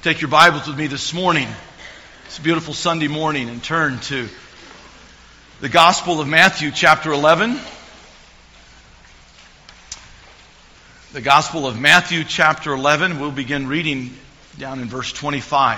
Take your Bibles with me this morning. It's a beautiful Sunday morning, and turn to the Gospel of Matthew, chapter 11. The Gospel of Matthew, chapter 11. We'll begin reading down in verse 25.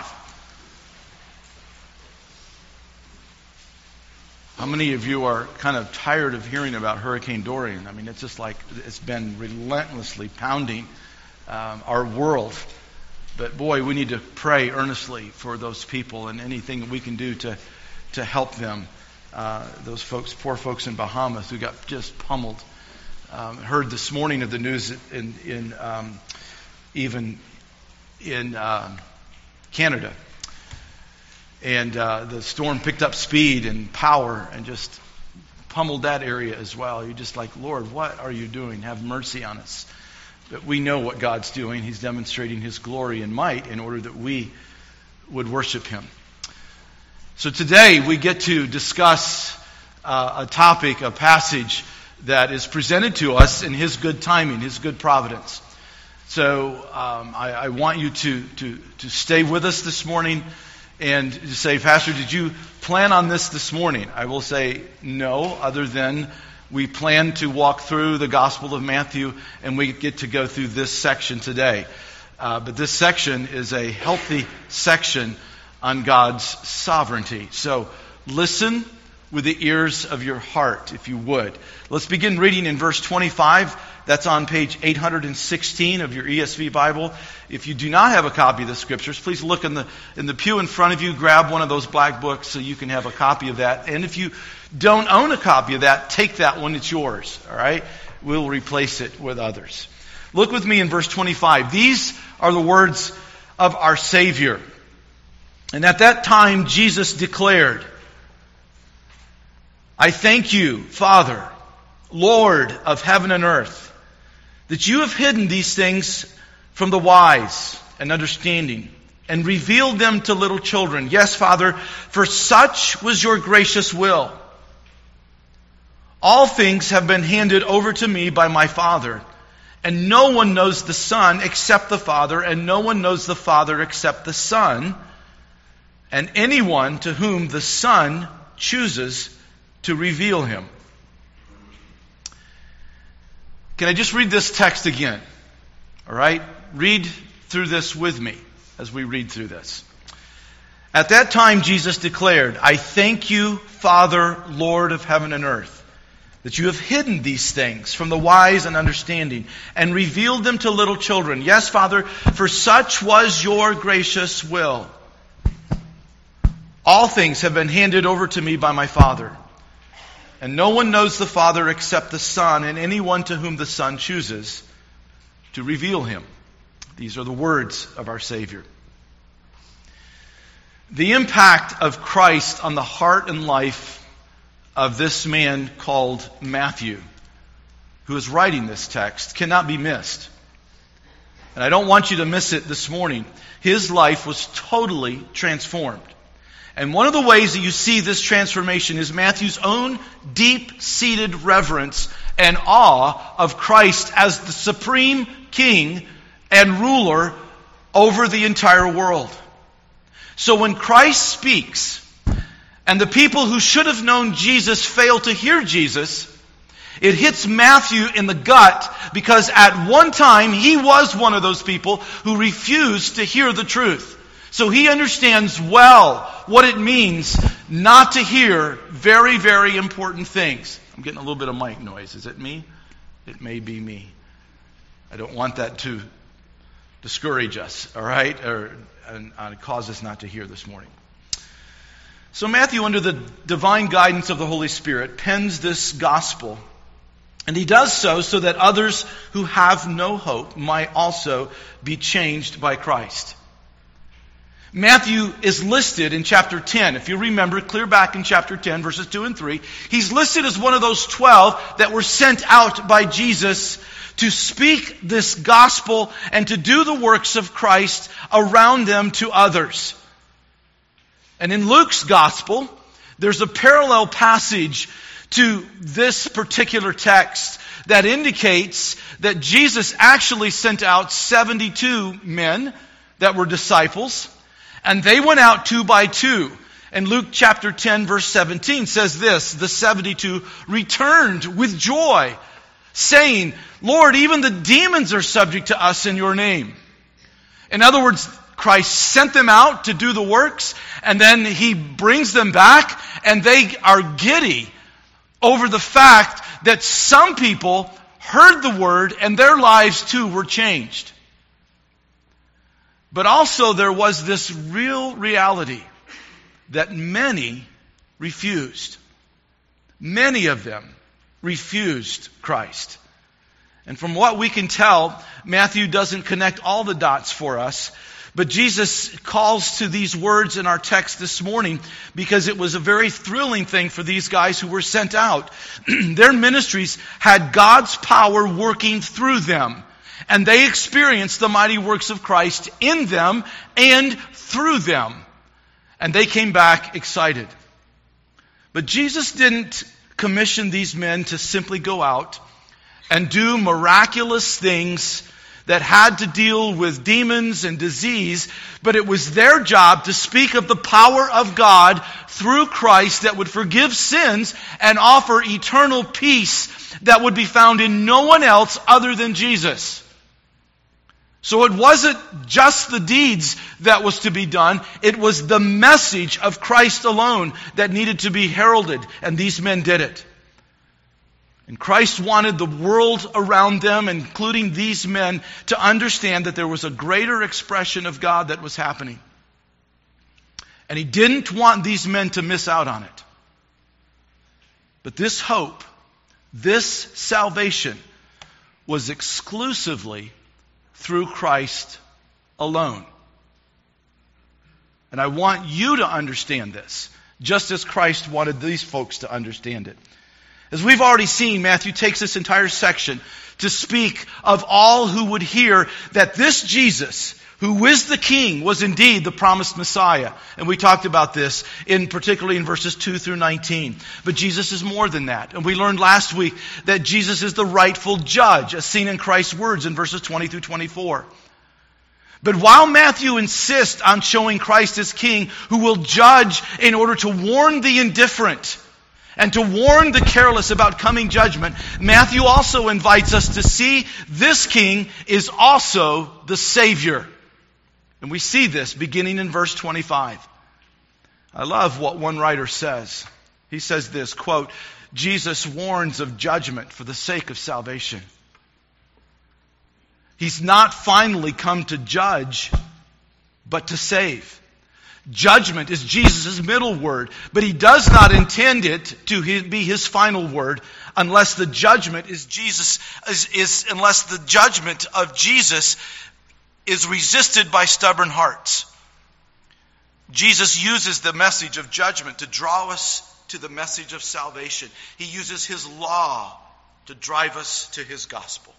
How many of you are kind of tired of hearing about Hurricane Dorian? I mean, it's just like it's been relentlessly pounding our world. But boy, we need to pray earnestly for those people and anything that we can do to help them. Those folks, poor folks in Bahamas who got just pummeled. Heard this morning of the news even in Canada. And the storm picked up speed and power and just pummeled that area as well. You're just like, Lord, what are you doing? Have mercy on us. But we know what God's doing. He's demonstrating His glory and might in order that we would worship Him. So today we get to discuss a topic, a passage that is presented to us in His good timing, His good providence. So I want you to stay with us this morning and to say, Pastor, did you plan on this morning? I will say no, other than we plan to walk through the Gospel of Matthew, and we get to go through this section today. But this section is a healthy section on God's sovereignty. So listen with the ears of your heart, if you would. Let's begin reading in verse 25. That's on page 816 of your ESV Bible. If you do not have a copy of the Scriptures, please look in the pew in front of you. Grab one of those black books so you can have a copy of that. And if you don't own a copy of that, take that one. It's yours. All right? We'll replace it with others. Look with me in verse 25. These are the words of our Savior. And at that time, Jesus declared, I thank you, Father, Lord of heaven and earth, that you have hidden these things from the wise and understanding and revealed them to little children. Yes, Father, for such was your gracious will. All things have been handed over to me by my Father, and no one knows the Son except the Father, and no one knows the Father except the Son, and anyone to whom the Son chooses to reveal him. Can I just read this text again? All right? Read through this with me as we read through this. At that time, Jesus declared, I thank you, Father, Lord of heaven and earth, that you have hidden these things from the wise and understanding and revealed them to little children. Yes, Father, for such was your gracious will. All things have been handed over to me by my Father. And no one knows the Father except the Son, and anyone to whom the Son chooses to reveal him. These are the words of our Savior. The impact of Christ on the heart and life of this man called Matthew, who is writing this text, cannot be missed. And I don't want you to miss it this morning. His life was totally transformed. And one of the ways that you see this transformation is Matthew's own deep-seated reverence and awe of Christ as the supreme king and ruler over the entire world. So when Christ speaks, and the people who should have known Jesus fail to hear Jesus, it hits Matthew in the gut because at one time he was one of those people who refused to hear the truth. So he understands well what it means not to hear very, very important things. I'm getting a little bit of mic noise. Is it me? It may be me. I don't want that to discourage us, all right? And cause us not to hear this morning. So Matthew, under the divine guidance of the Holy Spirit, pens this gospel. And he does so that others who have no hope might also be changed by Christ. Matthew is listed in chapter 10. If you remember, clear back in chapter 10, verses 2 and 3. He's listed as one of those 12 that were sent out by Jesus to speak this gospel and to do the works of Christ around them to others. And in Luke's gospel, there's a parallel passage to this particular text that indicates that Jesus actually sent out 72 men that were disciples, and they went out 2 by 2. And Luke chapter 10 verse 17 says this, the 72 returned with joy, saying, Lord, even the demons are subject to us in your name. In other words, Christ sent them out to do the works, and then he brings them back, and they are giddy over the fact that some people heard the word and their lives too were changed. But also there was this real reality that many refused. Many of them refused Christ. And from what we can tell, Matthew doesn't connect all the dots for us, but Jesus calls to these words in our text this morning because it was a very thrilling thing for these guys who were sent out. Their ministries had God's power working through them, and they experienced the mighty works of Christ in them and through them. And they came back excited. But Jesus didn't commission these men to simply go out and do miraculous things that had to deal with demons and disease, but it was their job to speak of the power of God through Christ that would forgive sins and offer eternal peace that would be found in no one else other than Jesus. So it wasn't just the deeds that was to be done, it was the message of Christ alone that needed to be heralded, and these men did it. And Christ wanted the world around them, including these men, to understand that there was a greater expression of God that was happening. And He didn't want these men to miss out on it. But this hope, this salvation, was exclusively through Christ alone. And I want you to understand this, just as Christ wanted these folks to understand it. As we've already seen, Matthew takes this entire section to speak of all who would hear that this Jesus, who is the King, was indeed the promised Messiah. And we talked about this, particularly in verses 2 through 19. But Jesus is more than that. And we learned last week that Jesus is the rightful judge, as seen in Christ's words in verses 20 through 24. But while Matthew insists on showing Christ as King, who will judge in order to warn the indifferent, and to warn the careless about coming judgment, Matthew also invites us to see this King is also the Savior. And we see this beginning in verse 25. I love what one writer says. He says this, quote, Jesus warns of judgment for the sake of salvation. He's not finally come to judge, but to save. Judgment is Jesus' middle word, but He does not intend it to be His final word unless the judgment unless the judgment of Jesus is resisted by stubborn hearts. Jesus uses the message of judgment to draw us to the message of salvation. He uses His law to drive us to His gospel.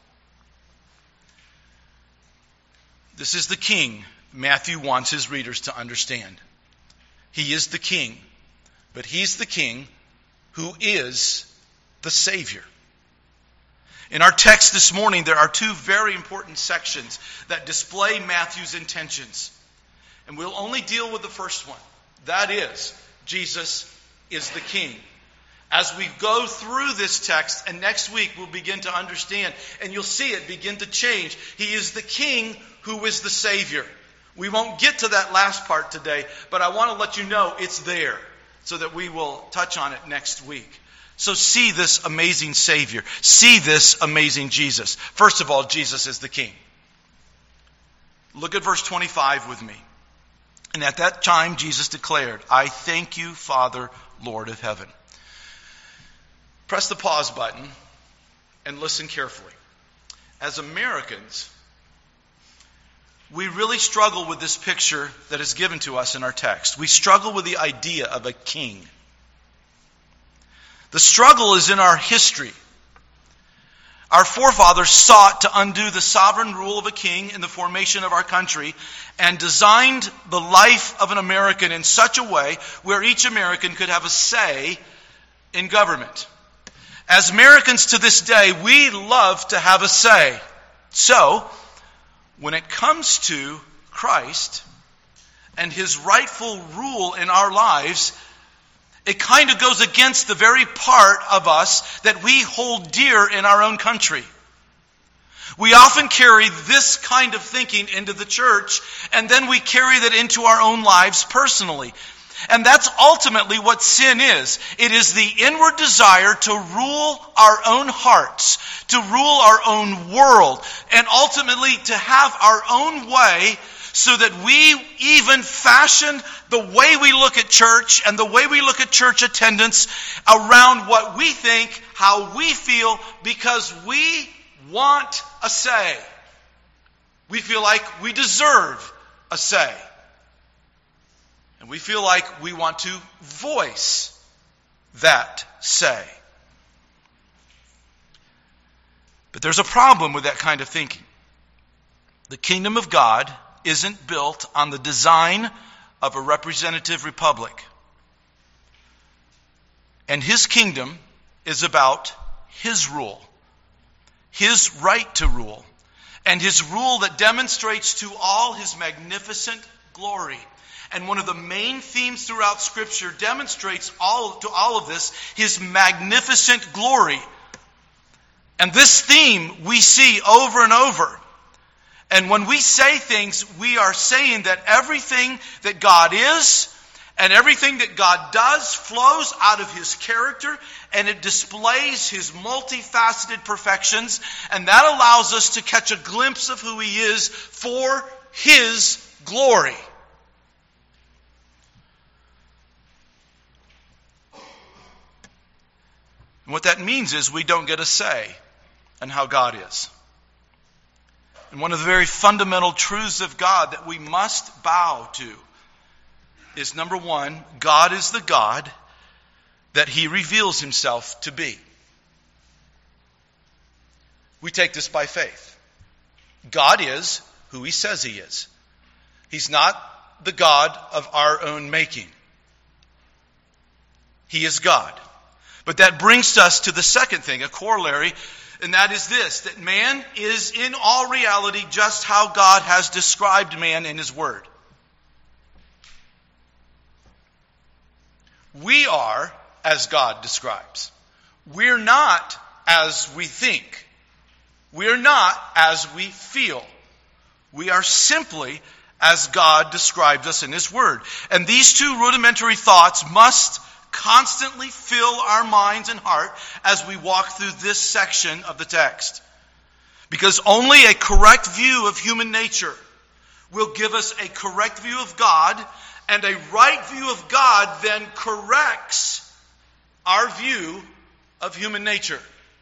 This is the King Matthew wants his readers to understand. He is the King, but He's the King who is the Savior. In our text this morning, there are two very important sections that display Matthew's intentions. And we'll only deal with the first one. That is, Jesus is the King. As we go through this text, and next week we'll begin to understand, and you'll see it begin to change. He is the King who is the Savior. We won't get to that last part today, but I want to let you know it's there so that we will touch on it next week. So see this amazing Savior. See this amazing Jesus. First of all, Jesus is the King. Look at verse 25 with me. And at that time Jesus declared, I thank you, Father, Lord of heaven. Press the pause button and listen carefully. As Americans, we really struggle with this picture that is given to us in our text. We struggle with the idea of a king. The struggle is in our history. Our forefathers sought to undo the sovereign rule of a king in the formation of our country and designed the life of an American in such a way where each American could have a say in government. As Americans to this day, we love to have a say. So, when it comes to Christ and his rightful rule in our lives, it kind of goes against the very part of us that we hold dear in our own country. We often carry this kind of thinking into the church, and then we carry that into our own lives personally. And that's ultimately what sin is. It is the inward desire to rule our own hearts, to rule our own world, and ultimately to have our own way, so that we even fashion the way we look at church and the way we look at church attendance around what we think, how we feel, because we want a say. We feel like we deserve a say. And we feel like we want to voice that say. But there's a problem with that kind of thinking. The kingdom of God isn't built on the design of a representative republic. And his kingdom is about his rule, his right to rule, and his rule that demonstrates to all his magnificent glory. And one of the main themes throughout Scripture demonstrates to all of this, his magnificent glory. And this theme we see over and over. And when we say things, we are saying that everything that God is and everything that God does flows out of his character, and it displays his multifaceted perfections, and that allows us to catch a glimpse of who he is for his glory. And what that means is we don't get a say in how God is. And one of the very fundamental truths of God that we must bow to is, number one, God is the God that he reveals himself to be. We take this by faith. God is who he says he is. He's not the God of our own making. He is God. But that brings us to the second thing, a corollary, and that is this, that man is in all reality just how God has described man in his word. We are as God describes. We're not as we think. We're not as we feel. We are simply as God describes us in his word. And these two rudimentary thoughts must constantly fill our minds and heart as we walk through this section of the text. Because only a correct view of human nature will give us a correct view of God, and a right view of God then corrects our view of human nature.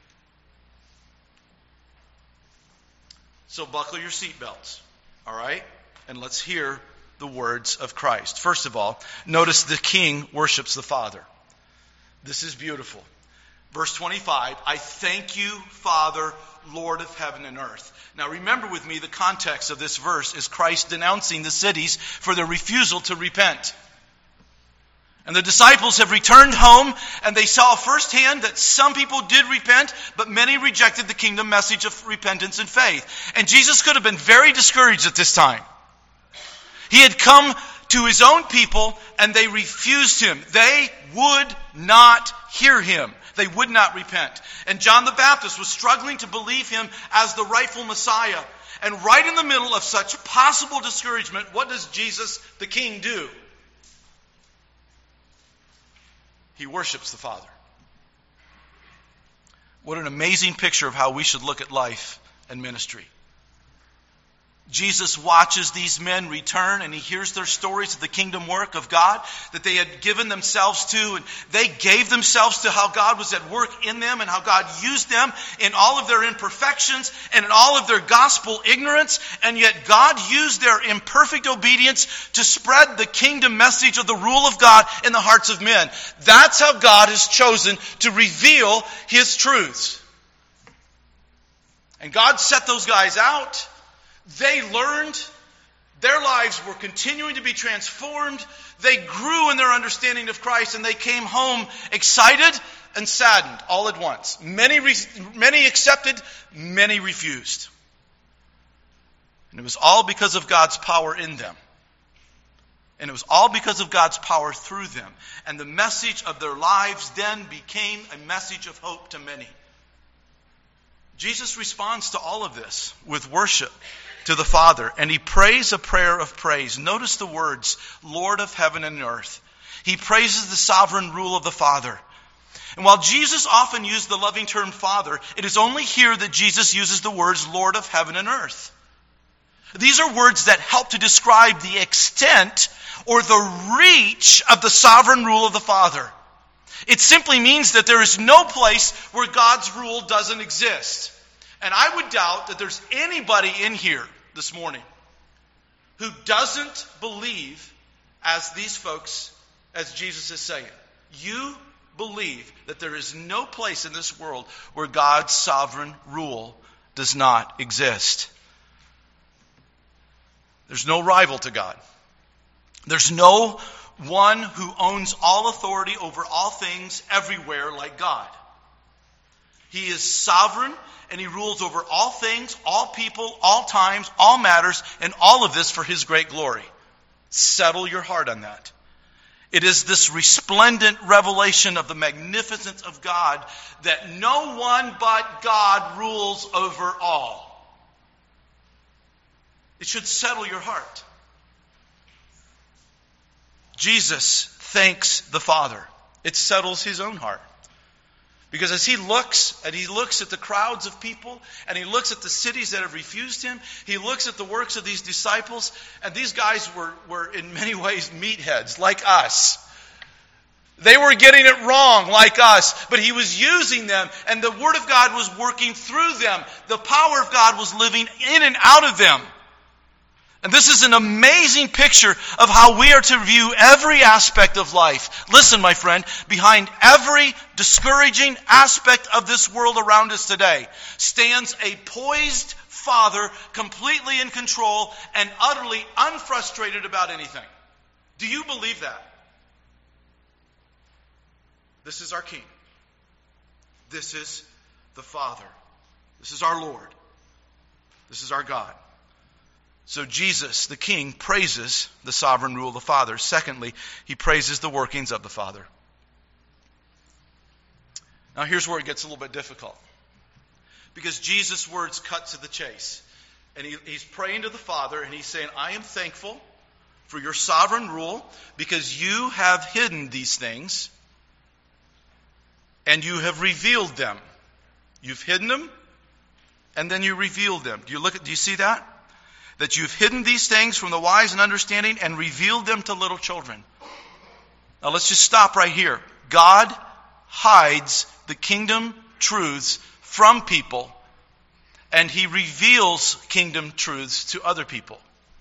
So buckle your seatbelts, all right? And let's hear the words of Christ. First of all, notice the king worships the Father. This is beautiful. Verse 25, I thank you, Father, Lord of heaven and earth. Now remember with me, the context of this verse is Christ denouncing the cities for their refusal to repent. And the disciples have returned home, and they saw firsthand that some people did repent, but many rejected the kingdom message of repentance and faith. And Jesus could have been very discouraged at this time. He had come to his own people, and they refused him. They would not hear him. They would not repent. And John the Baptist was struggling to believe him as the rightful Messiah. And right in the middle of such possible discouragement, what does Jesus the King do? He worships the Father. What an amazing picture of how we should look at life and ministry. Jesus watches these men return, and he hears their stories of the kingdom work of God that they had given themselves to, and they gave themselves to how God was at work in them and how God used them in all of their imperfections and in all of their gospel ignorance, and yet God used their imperfect obedience to spread the kingdom message of the rule of God in the hearts of men. That's how God has chosen to reveal his truths. And God set those guys out. They learned, their lives were continuing to be transformed, they grew in their understanding of Christ, and they came home excited and saddened all at once. Many accepted, many refused. And it was all because of God's power in them. And it was all because of God's power through them. And the message of their lives then became a message of hope to many. Jesus responds to all of this with worship to the Father. And he prays a prayer of praise. Notice the words, Lord of heaven and earth. He praises the sovereign rule of the Father. And while Jesus often used the loving term Father, it is only here that Jesus uses the words Lord of heaven and earth. These are words that help to describe the extent or the reach of the sovereign rule of the Father. It simply means that there is no place where God's rule doesn't exist. And I would doubt that there's anybody in here this morning who doesn't believe, as these folks, as Jesus is saying, you believe that there is no place in this world where God's sovereign rule does not exist. There's no rival to God. There's no one who owns all authority over all things everywhere like God. He is sovereign and he rules over all things, all people, all times, all matters, and all of this for his great glory. Settle your heart on that. It is this resplendent revelation of the magnificence of God that no one but God rules over all. It should settle your heart. Jesus thanks the Father. It settles his own heart. Because as he looks at the crowds of people, and he looks at the cities that have refused him, he looks at the works of these disciples, and these guys were in many ways meatheads, like us. They were getting it wrong, like us, but he was using them, and the Word of God was working through them. The power of God was living in and out of them. And this is an amazing picture of how we are to view every aspect of life. Listen, my friend, behind every discouraging aspect of this world around us today stands a poised Father, completely in control and utterly unfrustrated about anything. Do you believe that? This is our King. This is the Father. This is our Lord. This is our God. So Jesus, the King, praises the sovereign rule of the Father. Secondly, he praises the workings of the Father. Now here's where it gets a little bit difficult. Because Jesus' words cut to the chase. And he's praying to the Father and he's saying, I am thankful for your sovereign rule because you have hidden these things and you have revealed them. You've hidden them and then you revealed them. Do you see that? That you've hidden these things from the wise and understanding and revealed them to little children. Now let's just stop right here. God hides the kingdom truths from people, and he reveals kingdom truths to other people.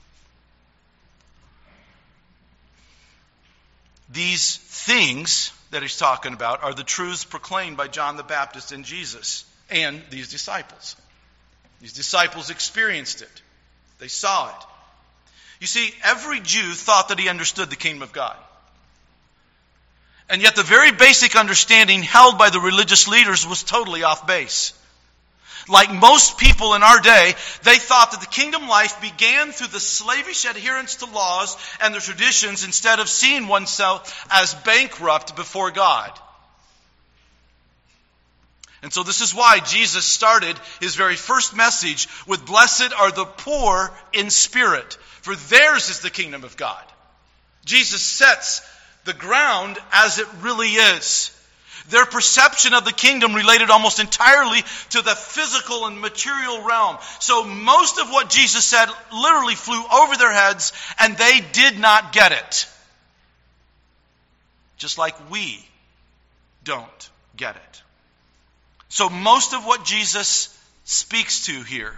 These things that he's talking about are the truths proclaimed by John the Baptist and Jesus and these disciples. These disciples experienced it. They saw it. You see, every Jew thought that he understood the kingdom of God. And yet the very basic understanding held by the religious leaders was totally off base. Like most people in our day, they thought that the kingdom life began through the slavish adherence to laws and the traditions instead of seeing oneself as bankrupt before God. And so this is why Jesus started his very first message with, blessed are the poor in spirit, for theirs is the kingdom of God. Jesus sets the ground as it really is. Their perception of the kingdom related almost entirely to the physical and material realm. So most of what Jesus said literally flew over their heads and they did not get it. Just like we don't get it. So most of what Jesus speaks to here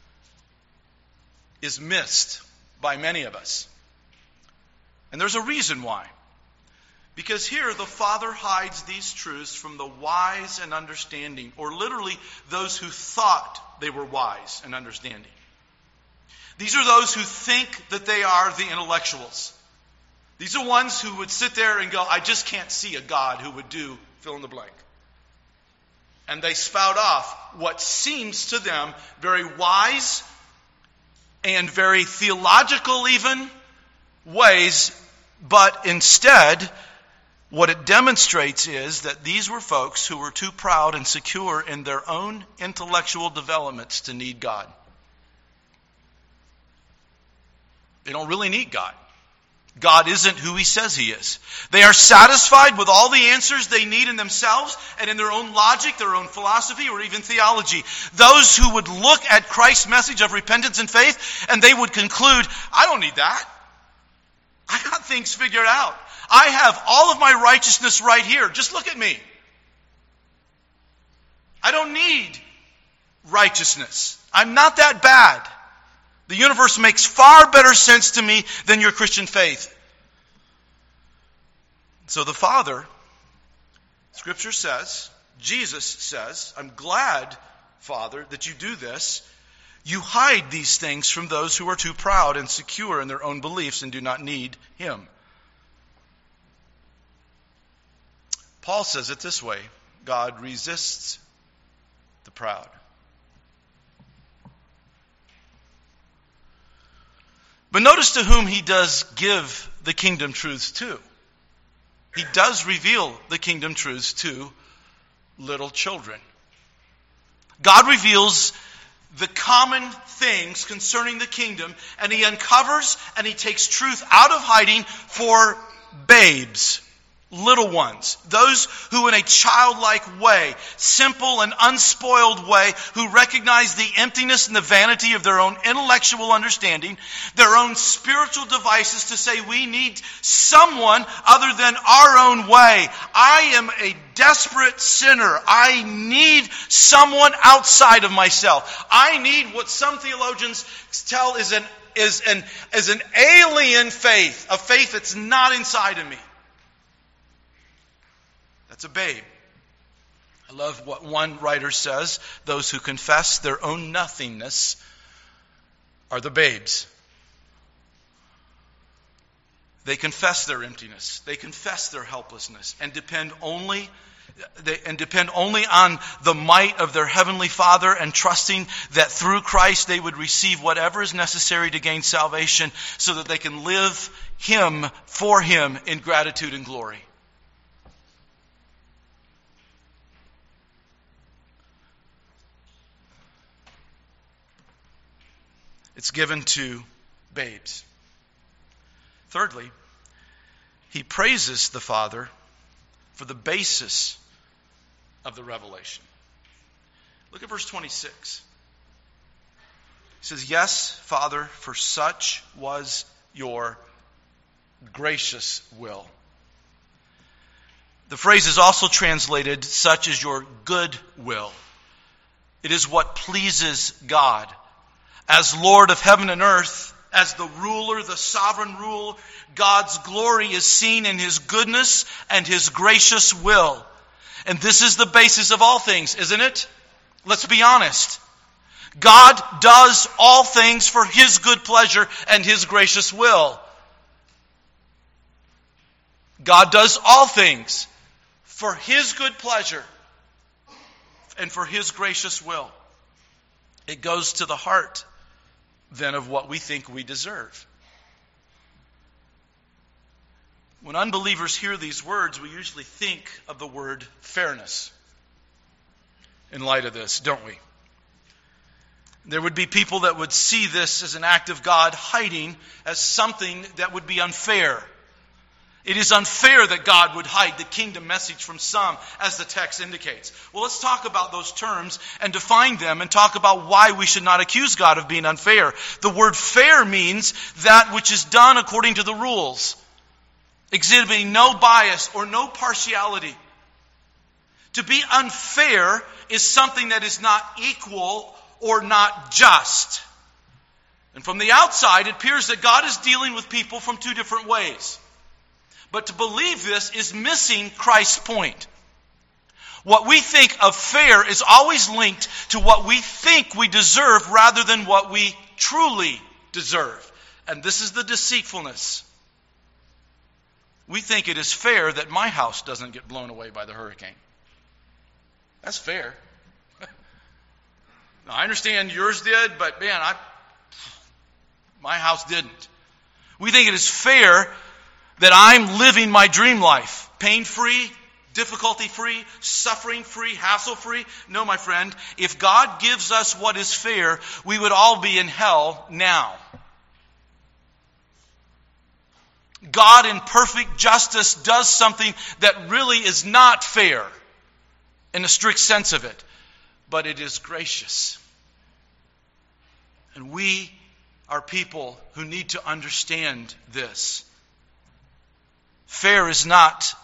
is missed by many of us. And there's a reason why. Because here the Father hides these truths from the wise and understanding, or literally those who thought they were wise and understanding. These are those who think that they are the intellectuals. These are ones who would sit there and go, I just can't see a God who would do fill in the blank. And they spout off what seems to them very wise and very theological even ways, but instead, what it demonstrates is that these were folks who were too proud and secure in their own intellectual developments to need God. They don't really need God. God isn't who He says He is. They are satisfied with all the answers they need in themselves and in their own logic, their own philosophy, or even theology. Those who would look at Christ's message of repentance and faith, and they would conclude, I don't need that. I got things figured out. I have all of my righteousness right here. Just look at me. I don't need righteousness. I'm not that bad. The universe makes far better sense to me than your Christian faith. So the Father, Scripture says, Jesus says, I'm glad, Father, that you do this. You hide these things from those who are too proud and secure in their own beliefs and do not need Him. Paul says it this way, God resists the proud. But notice to whom He does give the kingdom truths to. He does reveal the kingdom truths to little children. God reveals the common things concerning the kingdom, and He uncovers and He takes truth out of hiding for babes, little ones, those who in a childlike way, simple and unspoiled way, who recognize the emptiness and the vanity of their own intellectual understanding, their own spiritual devices to say we need someone other than our own way. I am a desperate sinner. I need someone outside of myself. I need what some theologians tell is an alien faith, a faith that's not inside of me. That's a babe. I love what one writer says. Those who confess their own nothingness are the babes. They confess their emptiness. They confess their helplessness and depend only on the might of their Heavenly Father and trusting that through Christ they would receive whatever is necessary to gain salvation so that they can live Him for Him in gratitude and glory. It's given to babes. Thirdly, He praises the Father for the basis of the revelation. Look at verse 26. He says, Yes, Father, for such was your gracious will. The phrase is also translated, such is your good will. It is what pleases God. As Lord of heaven and earth, as the ruler, the sovereign ruler, God's glory is seen in His goodness and His gracious will. And this is the basis of all things, isn't it? Let's be honest. God does all things for His good pleasure and His gracious will. God does all things for His good pleasure and for His gracious will. It goes to the heart then of what we think we deserve. When unbelievers hear these words, we usually think of the word fairness in light of this, don't we? There would be people that would see this as an act of God hiding as something that would be unfair. It is unfair that God would hide the kingdom message from some, as the text indicates. Well, let's talk about those terms and define them and talk about why we should not accuse God of being unfair. The word fair means that which is done according to the rules, exhibiting no bias or no partiality. To be unfair is something that is not equal or not just. And from the outside, it appears that God is dealing with people from two different ways. But to believe this is missing Christ's point. What we think of fair is always linked to what we think we deserve rather than what we truly deserve. And this is the deceitfulness. We think it is fair that my house doesn't get blown away by the hurricane. That's fair. Now, I understand yours did, but man, My house didn't. We think it is fair that I'm living my dream life. Pain-free, difficulty-free, suffering-free, hassle-free. No, my friend, if God gives us what is fair, we would all be in hell now. God in perfect justice does something that really is not fair in a strict sense of it, but it is gracious. And we are people who need to understand this. Fair is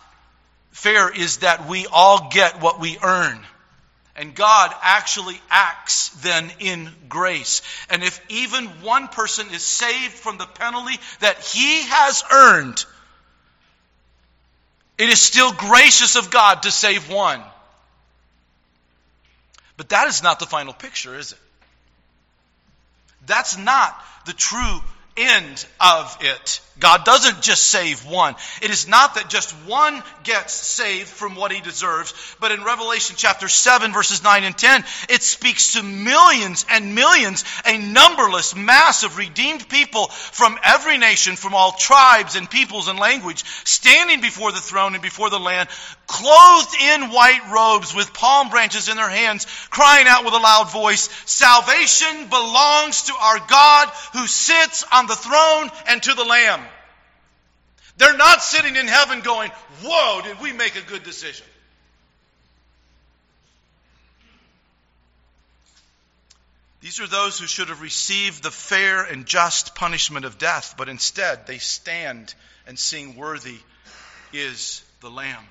that we all get what we earn. And God actually acts then in grace. And if even one person is saved from the penalty that he has earned, it is still gracious of God to save one. But that is not the final picture, is it? That's not the true end of it. God doesn't just save one. It is not that just one gets saved from what he deserves, but in Revelation chapter 7, verses 9 and 10, it speaks to millions and millions, a numberless mass of redeemed people from every nation, from all tribes and peoples and language, standing before the throne and before the Lamb, clothed in white robes with palm branches in their hands, crying out with a loud voice, "Salvation belongs to our God who sits on the throne and to the Lamb." They're not sitting in heaven going, "Whoa, did we make a good decision?" These are those who should have received the fair and just punishment of death, but instead they stand and sing, "Worthy is the Lamb."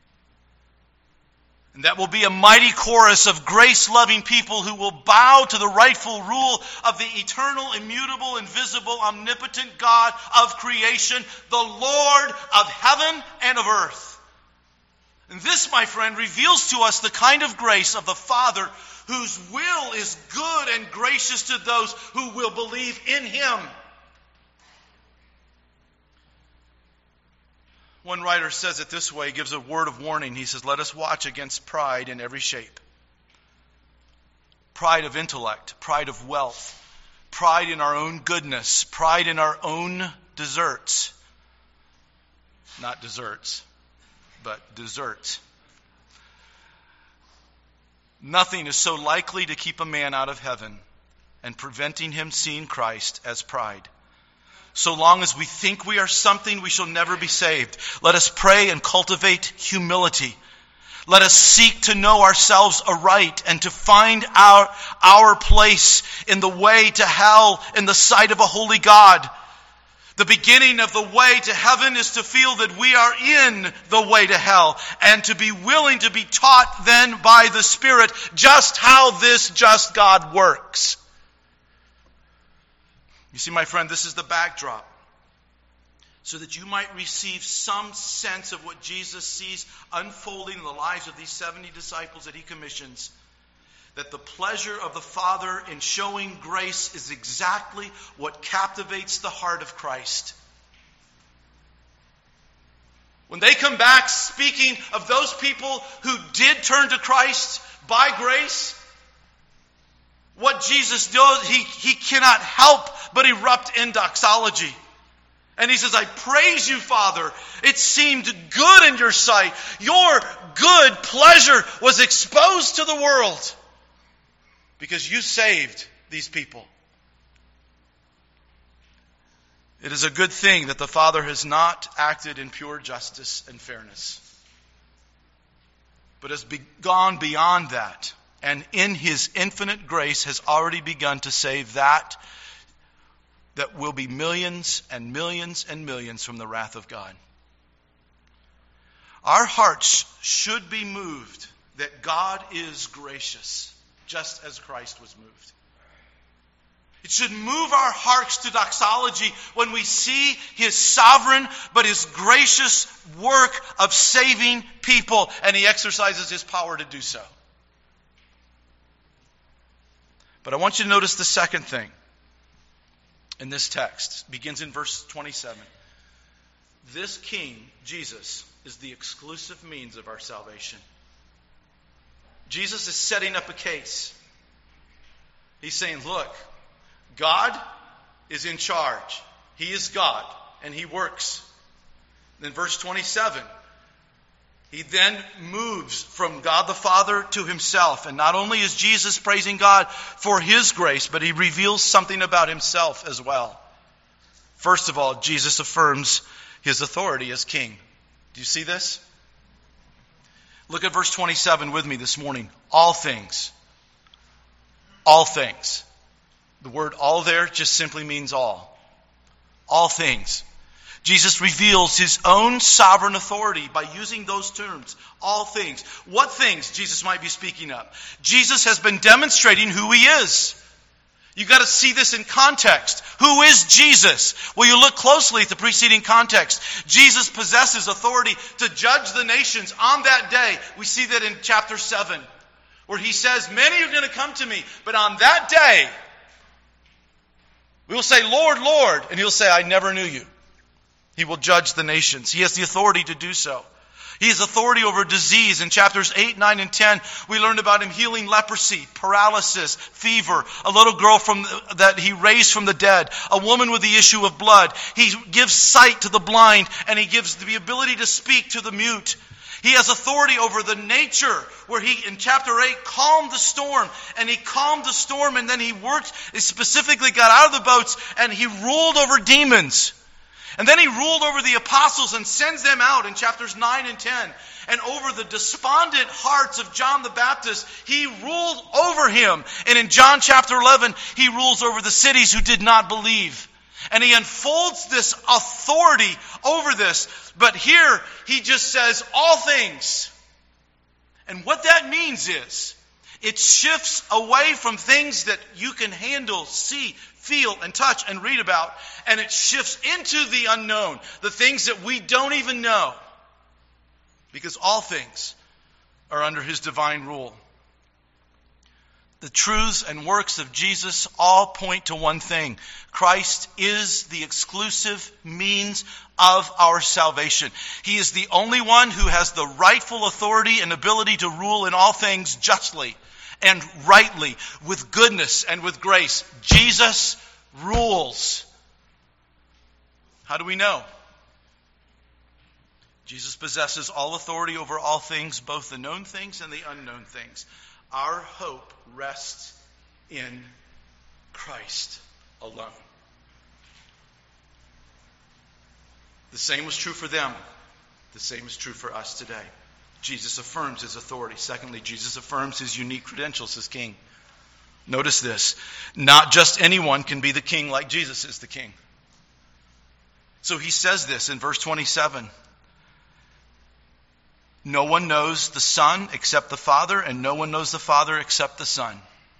And that will be a mighty chorus of grace-loving people who will bow to the rightful rule of the eternal, immutable, invisible, omnipotent God of creation, the Lord of heaven and of earth. And this, my friend, reveals to us the kind of grace of the Father whose will is good and gracious to those who will believe in Him. One writer says it this way, gives a word of warning. He says, "Let us watch against pride in every shape. Pride of intellect, pride of wealth, pride in our own goodness, pride in our own deserts." Not desserts, but deserts. Nothing is so likely to keep a man out of heaven and preventing him seeing Christ as pride. So long as we think we are something, we shall never be saved. Let us pray and cultivate humility. Let us seek to know ourselves aright and to find our place in the way to hell in the sight of a holy God. The beginning of the way to heaven is to feel that we are in the way to hell and to be willing to be taught then by the Spirit just how this just God works. You see, my friend, this is the backdrop. So that you might receive some sense of what Jesus sees unfolding in the lives of these 70 disciples that He commissions. That the pleasure of the Father in showing grace is exactly what captivates the heart of Christ. When they come back speaking of those people who did turn to Christ by grace, what Jesus does, he cannot help but erupt in doxology. And he says, "I praise you, Father. It seemed good in your sight. Your good pleasure was exposed to the world because you saved these people." It is a good thing that the Father has not acted in pure justice and fairness, but has gone beyond that. And in His infinite grace has already begun to save that will be millions and millions and millions from the wrath of God. Our hearts should be moved that God is gracious, just as Christ was moved. It should move our hearts to doxology when we see His sovereign but His gracious work of saving people, and He exercises His power to do so. But I want you to notice the second thing in this text. It begins in verse 27. This King, Jesus, is the exclusive means of our salvation. Jesus is setting up a case. He's saying, look, God is in charge. He is God, and He works. Then verse 27, He then moves from God the Father to Himself. And not only is Jesus praising God for His grace, but He reveals something about Himself as well. First of all, Jesus affirms His authority as King. Do you see this? Look at verse 27 with me this morning. All things. All things. The word all there just simply means all. All things. Jesus reveals His own sovereign authority by using those terms. All things. What things Jesus might be speaking of? Jesus has been demonstrating who He is. You've got to see this in context. Who is Jesus? Well, you look closely at the preceding context. Jesus possesses authority to judge the nations on that day. We see that in chapter 7, where He says, many are going to come to me, but on that day, we will say, Lord, Lord, and He'll say, I never knew you. He will judge the nations. He has the authority to do so. He has authority over disease. In chapters 8, 9, and 10, we learned about Him healing leprosy, paralysis, fever, a little girl that He raised from the dead, a woman with the issue of blood. He gives sight to the blind, and He gives the ability to speak to the mute. He has authority over the nature, where He, in chapter 8, calmed the storm. And He calmed the storm, and then He specifically got out of the boats, and He ruled over demons. And then He ruled over the apostles and sends them out in chapters 9 and 10. And over the despondent hearts of John the Baptist, He ruled over him. And in John chapter 11, He rules over the cities who did not believe. And He unfolds this authority over this. But here, He just says, all things. And what that means is, it shifts away from things that you can handle, see, feel, and touch, and read about. And it shifts into the unknown, the things that we don't even know. Because all things are under His divine rule. The truths and works of Jesus all point to one thing. Christ is the exclusive means of our salvation. He is the only one who has the rightful authority and ability to rule in all things justly and rightly, with goodness and with grace. Jesus rules. How do we know? Jesus possesses all authority over all things, both the known things and the unknown things. Our hope rests in Christ alone. The same was true for them. The same is true for us today. Jesus affirms His authority. Secondly, Jesus affirms His unique credentials as King. Notice this. Not just anyone can be the king like Jesus is the king. So He says this in verse 27. No one knows the Son except the Father, and no one knows the Father except the Son.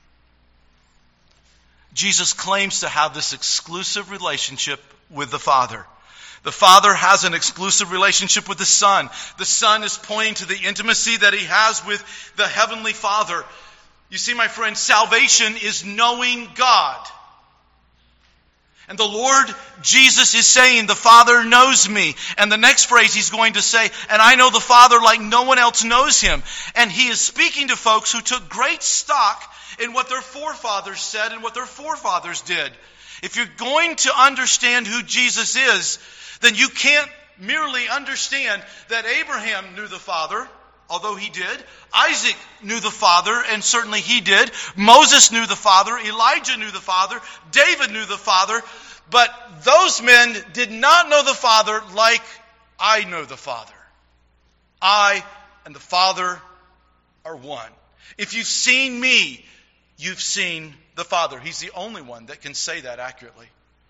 Jesus claims to have this exclusive relationship with the Father. The Father has an exclusive relationship with the Son. The Son is pointing to the intimacy that He has with the Heavenly Father. You see, my friend, salvation is knowing God. And the Lord Jesus is saying, the Father knows me. And the next phrase He's going to say, and I know the Father like no one else knows Him. And He is speaking to folks who took great stock in what their forefathers said and what their forefathers did. If you're going to understand who Jesus is, then you can't merely understand that Abraham knew the Father, although he did. Isaac knew the Father, and certainly he did. Moses knew the Father. Elijah knew the Father. David knew the Father. But those men did not know the Father like I know the Father. I and the Father are one. If you've seen me, you've seen the Father. He's the only one that can say that accurately.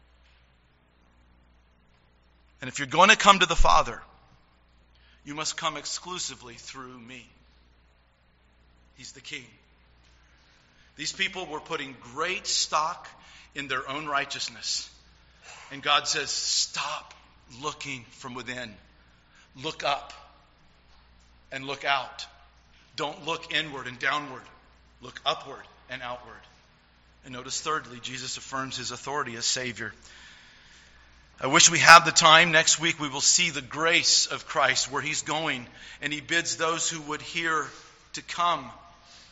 And if you're going to come to the Father, you must come exclusively through me. He's the King. These people were putting great stock in their own righteousness. And God says, stop looking from within. Look up and look out. Don't look inward and downward. Look upward and outward. And notice thirdly, Jesus affirms His authority as Savior. I wish we had the time. Next week we will see the grace of Christ, where He's going, and He bids those who would hear to come.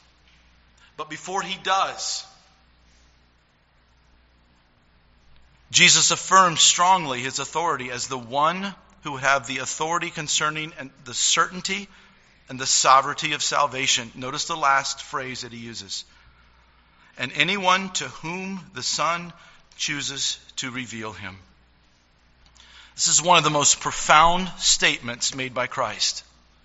But before He does, Jesus affirms strongly his authority as the one who would have the authority concerning the certainty and the sovereignty of salvation. Notice the last phrase that he uses. And anyone to whom the Son chooses to reveal him. This is one of the most profound statements made by Christ.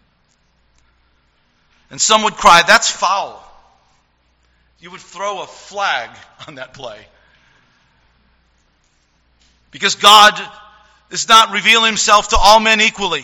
And some would cry, that's foul. You would throw a flag on that play. Because God does not reveal himself to all men equally.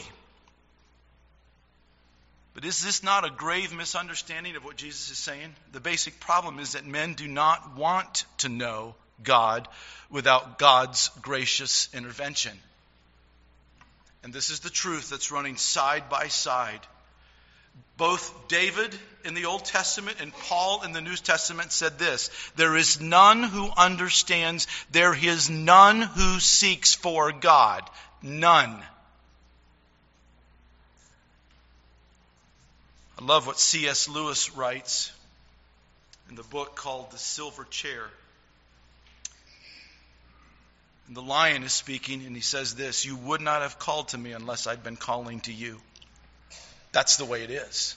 But is this not a grave misunderstanding of what Jesus is saying? The basic problem is that men do not want to know God without God's gracious intervention. And this is the truth that's running side by side. Both David in the Old Testament and Paul in the New Testament said this: there is none who understands, there is none who seeks for God. None. I love what C.S. Lewis writes in the book called The Silver Chair. And the lion is speaking, and he says this: you would not have called to me unless I'd been calling to you. That's the way it is.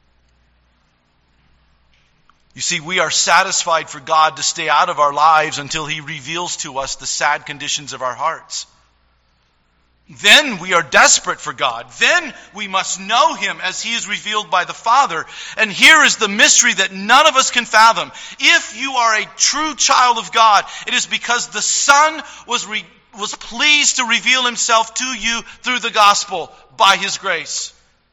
You see, we are satisfied for God to stay out of our lives until he reveals to us the sad conditions of our hearts. Then we are desperate for God. Then we must know him as he is revealed by the Father. And here is the mystery that none of us can fathom. If you are a true child of God, it is because the Son was pleased to reveal himself to you through the gospel by his grace.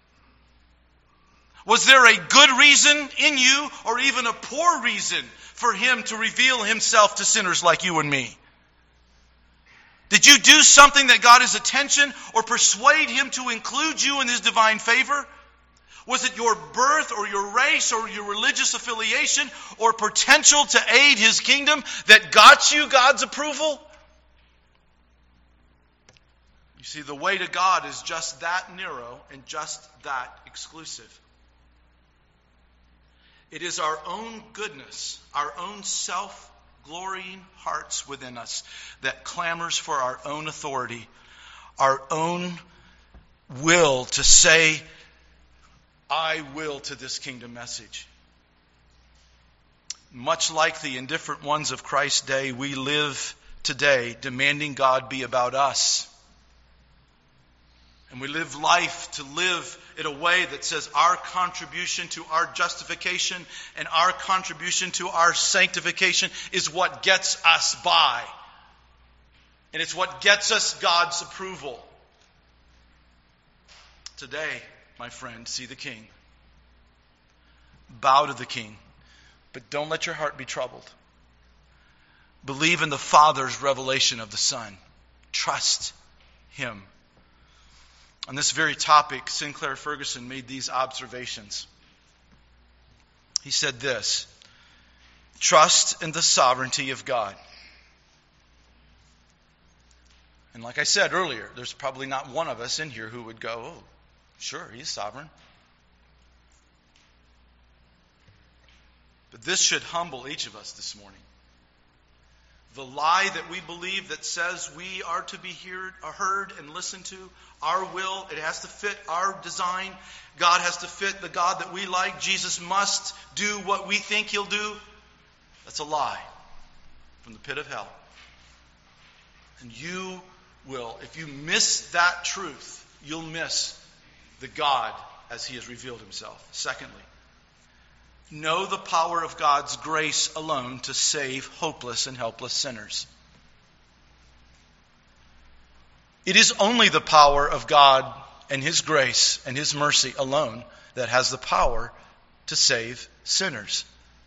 Was there a good reason in you, or even a poor reason, for him to reveal himself to sinners like you and me? Did you do something that got his attention, or persuade him to include you in his divine favor? Was it your birth or your race or your religious affiliation or potential to aid his kingdom that got you God's approval? You see, the way to God is just that narrow and just that exclusive. It is our own goodness, our own self-glorying hearts within us that clamors for our own authority, our own will to say, I will to this kingdom message. Much like the indifferent ones of Christ's day, we live today demanding God be about us. And we live life to live in a way that says our contribution to our justification and our contribution to our sanctification is what gets us by. And it's what gets us God's approval. Today, my friend, see the King. Bow to the King. But don't let your heart be troubled. Believe in the Father's revelation of the Son. Trust him. On this very topic, Sinclair Ferguson made these observations. He said this: trust in the sovereignty of God. And like I said earlier, there's probably not one of us in here who would go, oh, sure, he's sovereign. But this should humble each of us this morning. The lie that we believe that says we are to be heard and listened to, our will, it has to fit our design. God has to fit the God that we like. Jesus must do what we think he'll do. That's a lie from the pit of hell. And you will, if you miss that truth, you'll miss the God as he has revealed himself. Secondly, know the power of God's grace alone to save hopeless and helpless sinners. It is only the power of God and his grace and his mercy alone that has the power to save sinners.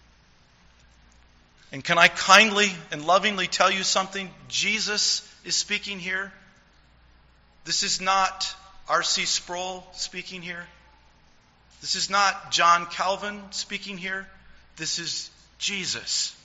And can I kindly and lovingly tell you something? Jesus is speaking here. This is not R.C. Sproul speaking here. This is not John Calvin speaking here. This is Jesus.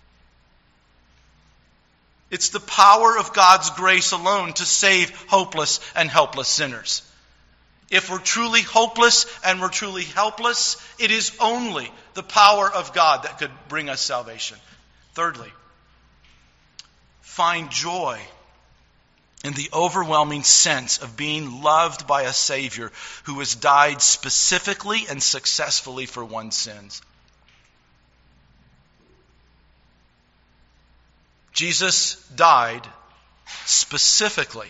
It's the power of God's grace alone to save hopeless and helpless sinners. If we're truly hopeless and we're truly helpless, it is only the power of God that could bring us salvation. Thirdly, find joy in the overwhelming sense of being loved by a Savior who has died specifically and successfully for one's sins. Jesus died specifically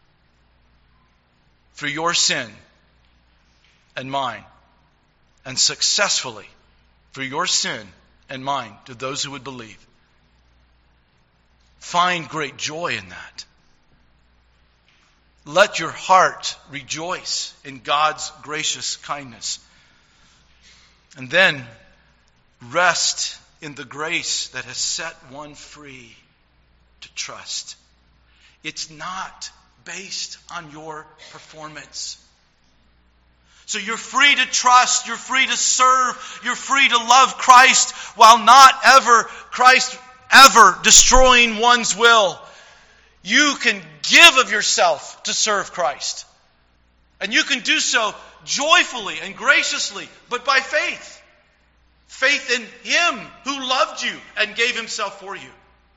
for your sin and mine, and successfully for your sin and mine to those who would believe. Find great joy in that. Let your heart rejoice in God's gracious kindness. And then rest in the grace that has set one free to trust. It's not based on your performance. So you're free to trust, you're free to serve, you're free to love Christ while not Christ ever destroying one's will. You can give of yourself to serve Christ. And you can do so joyfully and graciously, but by faith. Faith in Him who loved you and gave Himself for you.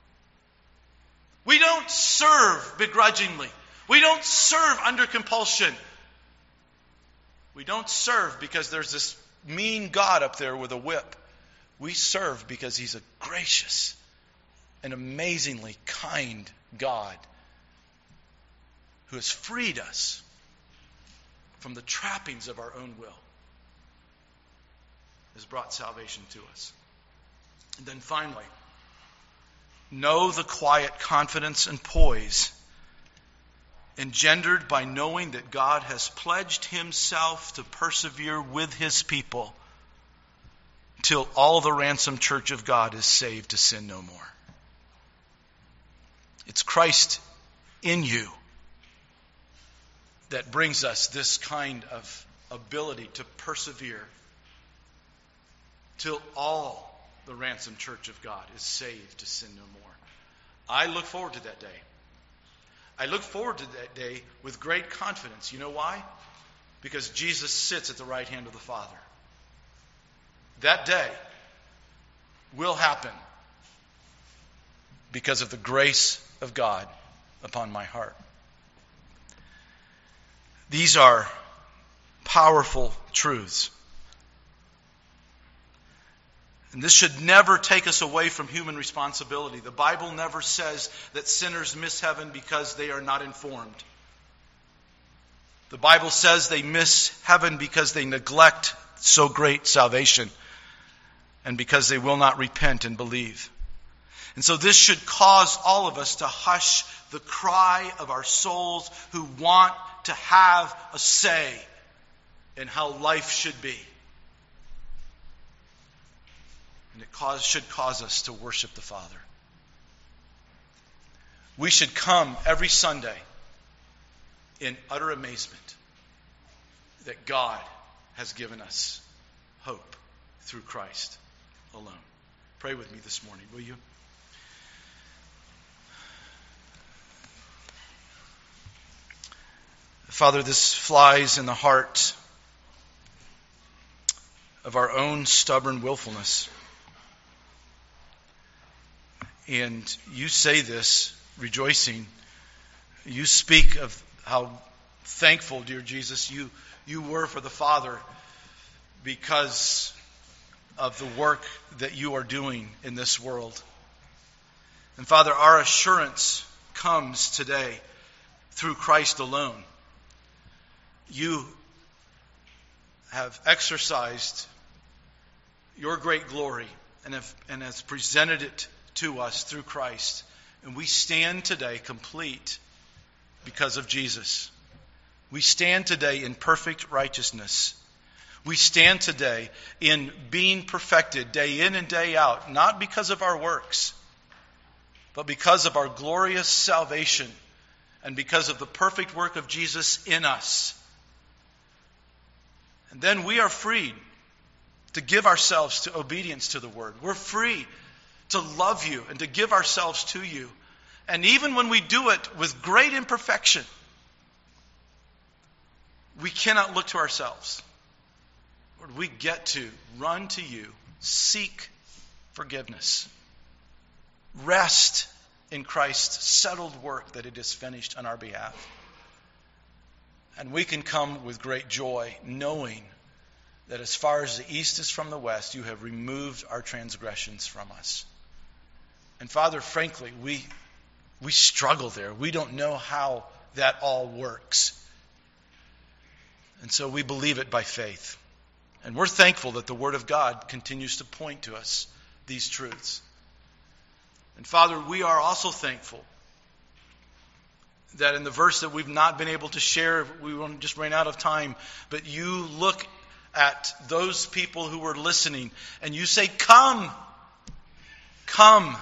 We don't serve begrudgingly. We don't serve under compulsion. We don't serve because there's this mean God up there with a whip. We serve because He's a gracious and amazingly kind God who has freed us from the trappings of our own will, has brought salvation to us. And then finally, know the quiet confidence and poise engendered by knowing that God has pledged Himself to persevere with His people till all the ransomed church of God is saved to sin no more. It's Christ in you that brings us this kind of ability to persevere till all the ransomed church of God is saved to sin no more. I look forward to that day. I look forward to that day with great confidence. You know why? Because Jesus sits at the right hand of the Father. That day will happen because of the grace of God upon my heart. These are powerful truths. And this should never take us away from human responsibility. The Bible never says that sinners miss heaven because they are not informed. The Bible says they miss heaven because they neglect so great salvation and because they will not repent and believe. And so this should cause all of us to hush the cry of our souls who want to have a say in how life should be. And it should cause us to worship the Father. We should come every Sunday in utter amazement that God has given us hope through Christ alone. Pray with me this morning, will you? Father, this flies in the heart of our own stubborn willfulness. And you say this rejoicing. You speak of how thankful, dear Jesus, you were for the Father because of the work that you are doing in this world. And Father, our assurance comes today through Christ alone. You have exercised your great glory and has presented it to us through Christ. And we stand today complete because of Jesus. We stand today in perfect righteousness. We stand today in being perfected day in and day out, not because of our works, but because of our glorious salvation and because of the perfect work of Jesus in us. And then we are freed to give ourselves to obedience to the Word. We're free to love you and to give ourselves to you. And even when we do it with great imperfection, we cannot look to ourselves. Lord, we get to run to you, seek forgiveness, rest in Christ's settled work that it is finished on our behalf. And we can come with great joy, knowing that as far as the east is from the west, you have removed our transgressions from us. And Father, frankly, we struggle there. We don't know how that all works. And so we believe it by faith. And we're thankful that the Word of God continues to point to us these truths. And Father, we are also thankful that in the verse that we've not been able to share, we just ran out of time, but you look at those people who were listening and you say, come, come.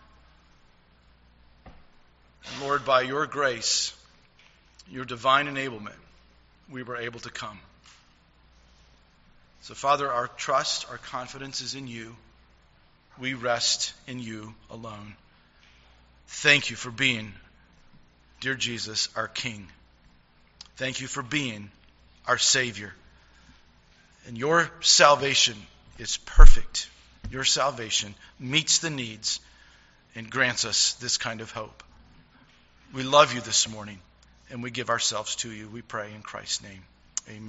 And Lord, by your grace, your divine enablement, we were able to come. So Father, our trust, our confidence is in you. We rest in you alone. Thank you for being, dear Jesus, our King. Thank you for being our Savior. And your salvation is perfect. Your salvation meets the needs and grants us this kind of hope. We love you this morning, and we give ourselves to you. We pray in Christ's name.